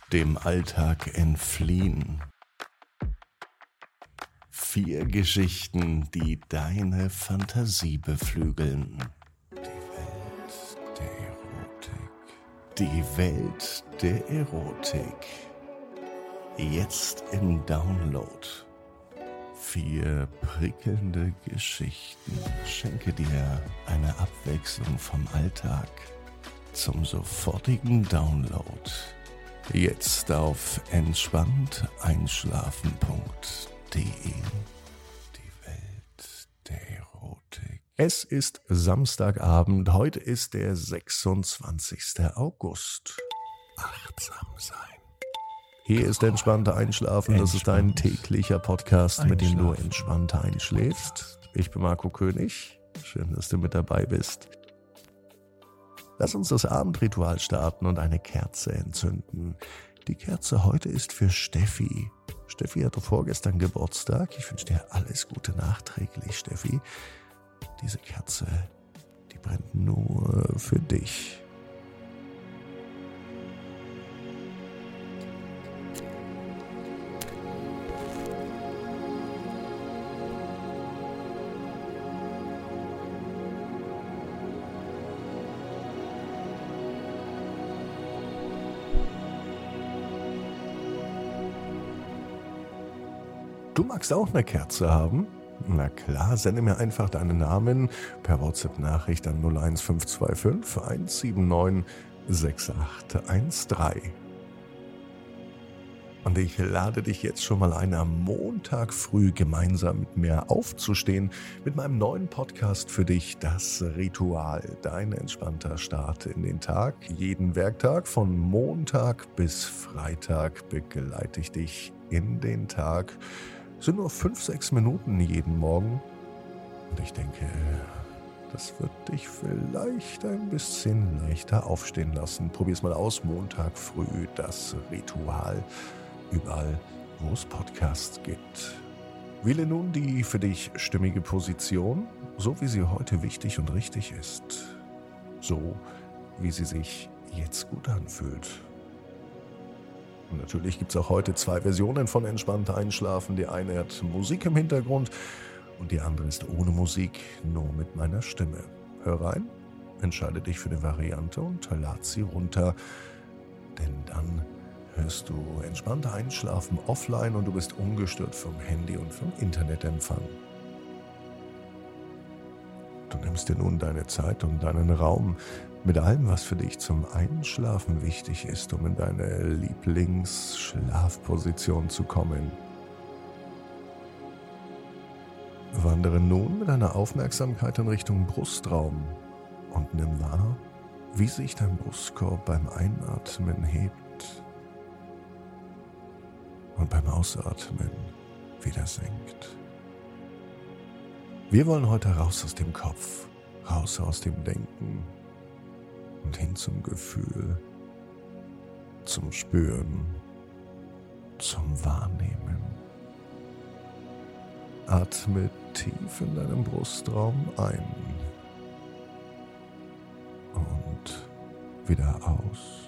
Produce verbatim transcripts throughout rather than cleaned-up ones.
dem Alltag entfliehen. Vier Geschichten, die deine Fantasie beflügeln. Die Welt der Erotik. Die Welt der Erotik. Jetzt im Download. Vier prickelnde Geschichten. Schenke dir eine Abwechslung vom Alltag. Zum sofortigen Download. Jetzt auf entspannt einschlafen punkt de. Die Welt der Erotik. Es ist Samstagabend. Heute ist der sechsundzwanzigster August. Achtsam sein. Hier ist entspannter Einschlafen. Das ist dein täglicher Podcast, mit dem du entspannter einschläfst. Ich bin Marco König. Schön, dass du mit dabei bist. Lass uns das Abendritual starten und eine Kerze entzünden. Die Kerze heute ist für Steffi. Steffi hatte vorgestern Geburtstag. Ich wünsche dir alles Gute nachträglich, Steffi. Diese Kerze, die brennt nur für dich. Du magst auch eine Kerze haben? Na klar, sende mir einfach deinen Namen per WhatsApp-Nachricht an null eins fünf zwei fünf eins sieben neun sechs acht eins drei. Und ich lade dich jetzt schon mal ein, am Montag früh gemeinsam mit mir aufzustehen, mit meinem neuen Podcast für dich, das Ritual, dein entspannter Start in den Tag. Jeden Werktag von Montag bis Freitag begleite ich dich in den Tag. Es sind nur fünf, sechs Minuten jeden Morgen. Und ich denke, das wird dich vielleicht ein bisschen leichter aufstehen lassen. Probier's mal aus, Montag früh, das Ritual. Überall, wo es Podcasts gibt. Wähle nun die für dich stimmige Position, so wie sie heute wichtig und richtig ist. So, wie sie sich jetzt gut anfühlt. Und natürlich gibt es auch heute zwei Versionen von Entspannter Einschlafen. Die eine hat Musik im Hintergrund und die andere ist ohne Musik, nur mit meiner Stimme. Hör rein, entscheide dich für die Variante und lad sie runter, denn dann hörst du Entspannter Einschlafen offline und du bist ungestört vom Handy und vom Internetempfang. Du nimmst dir nun deine Zeit und deinen Raum mit allem, was für dich zum Einschlafen wichtig ist, um in deine Lieblingsschlafposition zu kommen. Wandere nun mit deiner Aufmerksamkeit in Richtung Brustraum und nimm wahr, wie sich dein Brustkorb beim Einatmen hebt und beim Ausatmen wieder senkt. Wir wollen heute raus aus dem Kopf, raus aus dem Denken und hin zum Gefühl, zum Spüren, zum Wahrnehmen. Atme tief in deinem Brustraum ein und wieder aus.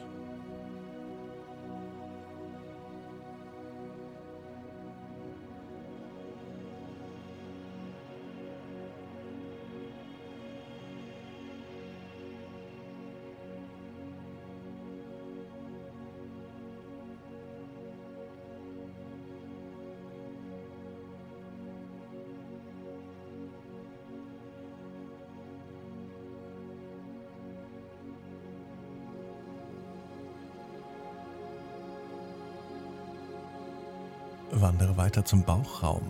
Wandere weiter zum Bauchraum.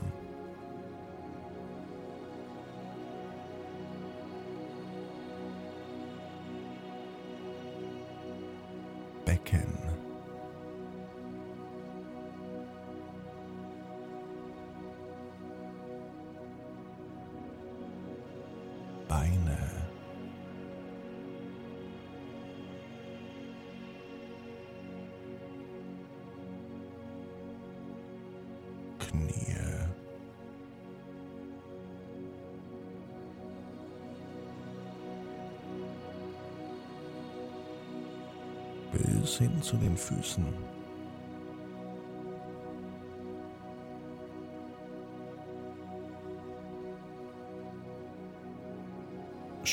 Becken. Beine. Knie. Bis hin zu den Füßen.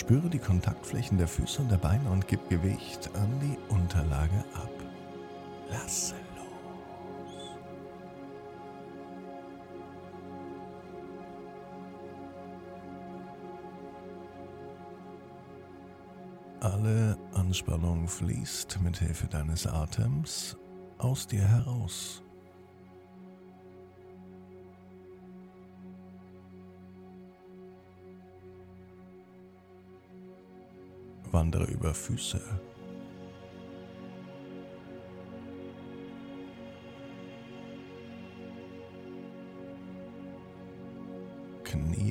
Spüre die Kontaktflächen der Füße und der Beine und gib Gewicht an die Unterlage ab. Lasse los. Alle Anspannung fließt mit Hilfe deines Atems aus dir heraus. Wandere über Füße, Knie,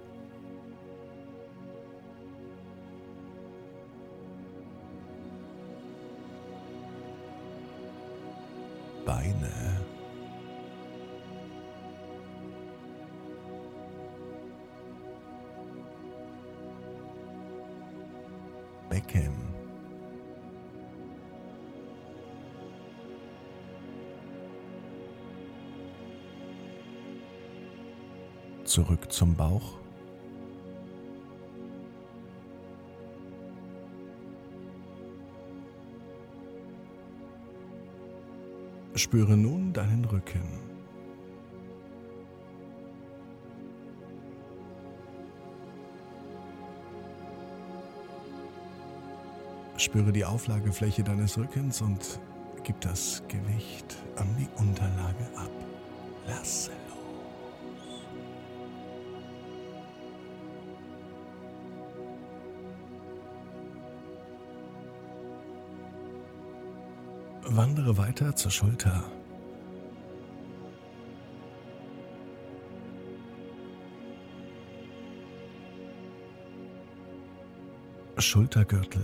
Beine, Becken, zurück zum Bauch, spüre nun deinen Rücken. Spüre die Auflagefläche deines Rückens und gib das Gewicht an die Unterlage ab. Lasse los. Wandere weiter zur Schulter. Schultergürtel.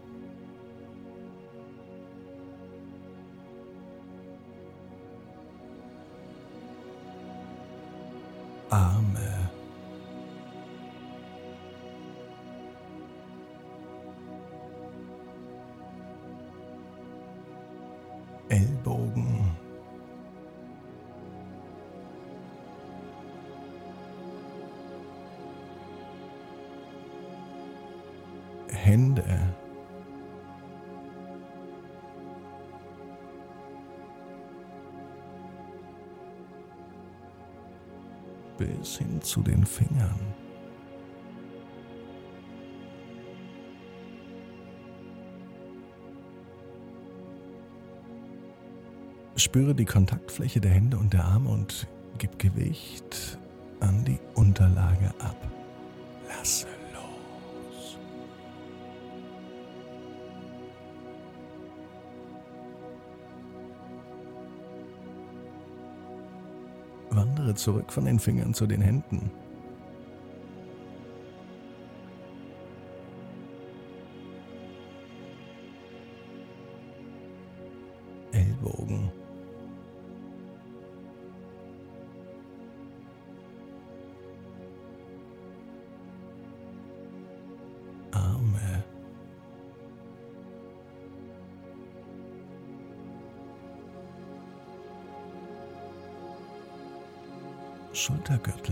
Arme, Ellbogen, Hände, bis hin zu den Fingern. Spüre die Kontaktfläche der Hände und der Arme und gib Gewicht an die Unterlage ab. Lasse los. Wandere zurück von den Fingern zu den Händen. Ellbogen. Arme. Schultergürtel.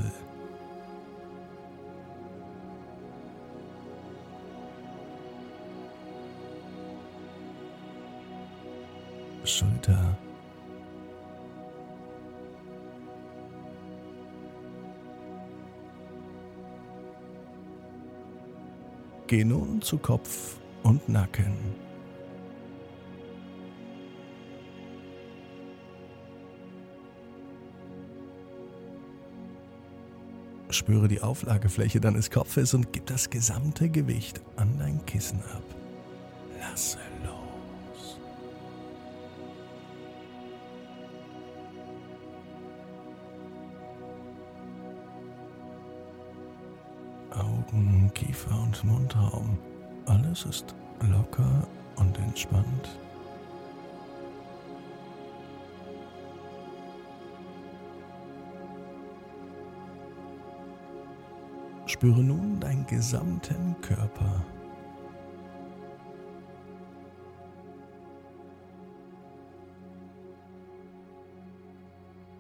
Schulter. Geh nun zu Kopf und Nacken. Spüre die Auflagefläche deines Kopfes und gib das gesamte Gewicht an dein Kissen ab. Lasse los. Augen, Kiefer und Mundraum. Alles ist locker und entspannt. Spüre nun deinen gesamten Körper.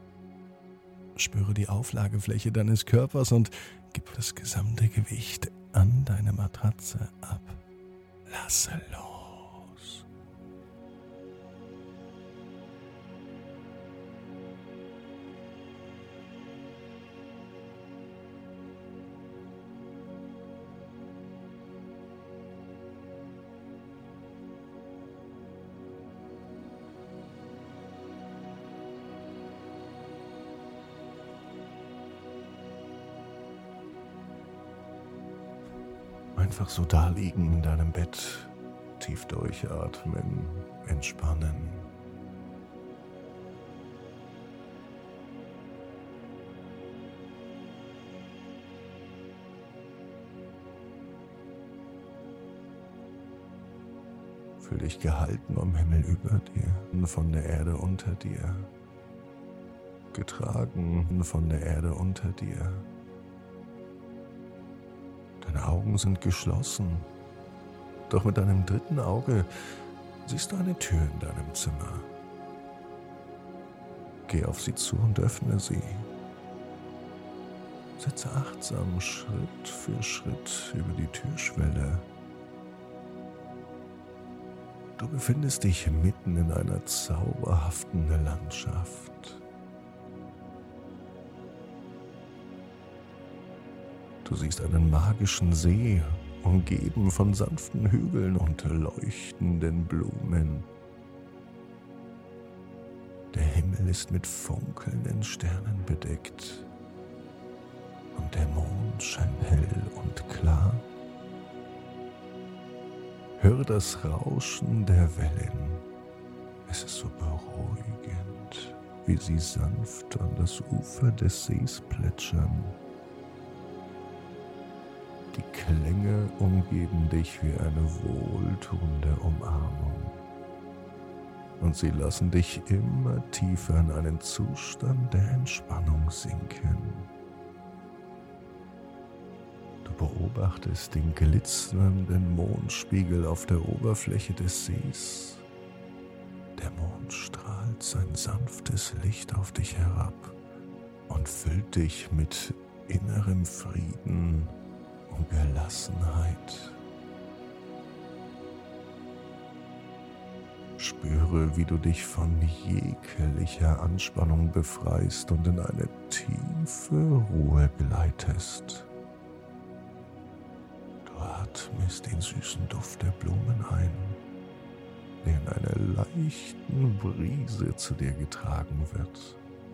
Spüre die Auflagefläche deines Körpers und gib das gesamte Gewicht an deine Matratze ab. Lasse los. Einfach so da liegen in deinem Bett, tief durchatmen, entspannen. Fühl dich gehalten vom Himmel über dir, von der Erde unter dir, getragen von der Erde unter dir. Deine Augen sind geschlossen, doch mit deinem dritten Auge siehst du eine Tür in deinem Zimmer. Geh auf sie zu und öffne sie. Setze achtsam Schritt für Schritt über die Türschwelle. Du befindest dich mitten in einer zauberhaften Landschaft. Du siehst einen magischen See, umgeben von sanften Hügeln und leuchtenden Blumen. Der Himmel ist mit funkelnden Sternen bedeckt und der Mond scheint hell und klar. Höre das Rauschen der Wellen. Es ist so beruhigend, wie sie sanft an das Ufer des Sees plätschern. Die Klänge umgeben dich wie eine wohltuende Umarmung. Und sie lassen dich immer tiefer in einen Zustand der Entspannung sinken. Du beobachtest den glitzernden Mondspiegel auf der Oberfläche des Sees. Der Mond strahlt sein sanftes Licht auf dich herab und füllt dich mit innerem Frieden und Gelassenheit. Spüre, wie du dich von jeglicher Anspannung befreist und in eine tiefe Ruhe gleitest. Du atmest den süßen Duft der Blumen ein, der in einer leichten Brise zu dir getragen wird.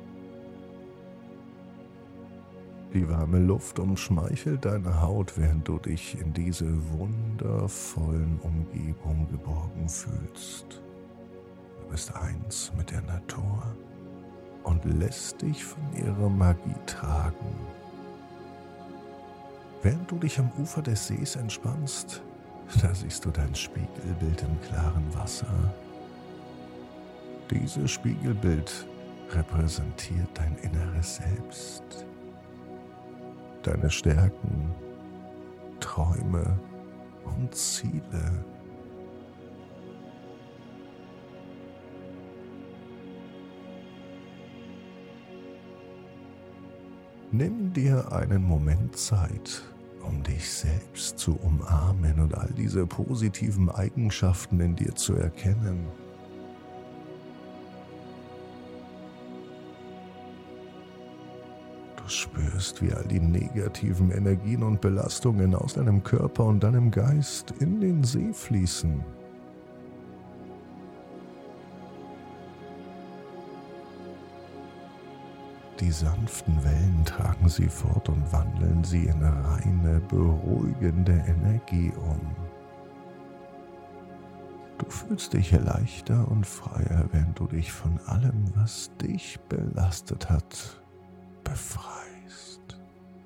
Die warme Luft umschmeichelt deine Haut, während du dich in diese wundervollen Umgebung geborgen fühlst. Du bist eins mit der Natur und lässt dich von ihrer Magie tragen. Während du dich am Ufer des Sees entspannst, da siehst du dein Spiegelbild im klaren Wasser. Dieses Spiegelbild repräsentiert dein inneres Selbst. Deine Stärken, Träume und Ziele. Nimm dir einen Moment Zeit, um dich selbst zu umarmen und all diese positiven Eigenschaften in dir zu erkennen. Du spürst, wie all die negativen Energien und Belastungen aus deinem Körper und deinem Geist in den See fließen. Die sanften Wellen tragen sie fort und wandeln sie in reine, beruhigende Energie um. Du fühlst dich leichter und freier, während du dich von allem, was dich belastet hat, befreist.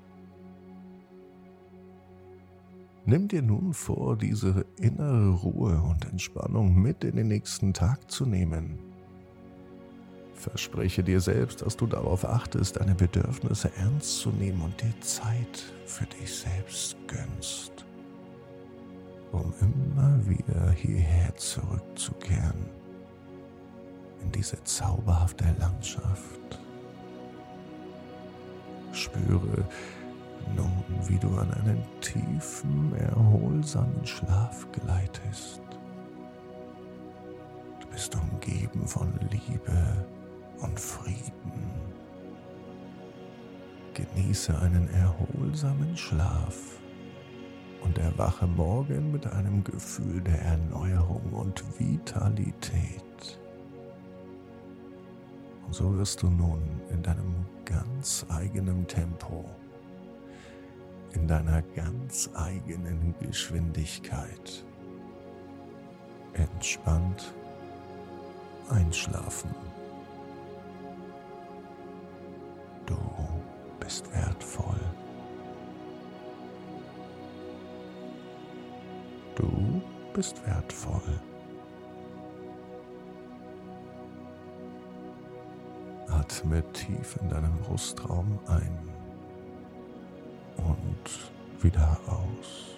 Nimm dir nun vor, diese innere Ruhe und Entspannung mit in den nächsten Tag zu nehmen. Verspreche dir selbst, dass du darauf achtest, deine Bedürfnisse ernst zu nehmen und dir Zeit für dich selbst gönnst, um immer wieder hierher zurückzukehren, in diese zauberhafte Landschaft. Spüre, Nun, wie du an einen tiefen, erholsamen Schlaf gleitest. Du bist umgeben von Liebe und Frieden. Genieße einen erholsamen Schlaf und erwache morgen mit einem Gefühl der Erneuerung und Vitalität. Und so wirst du nun in deinem ganz eigenen Tempo, in deiner ganz eigenen Geschwindigkeit entspannt einschlafen. Du bist wertvoll. Du bist wertvoll. Atme tief in deinem Brustraum ein und wieder aus.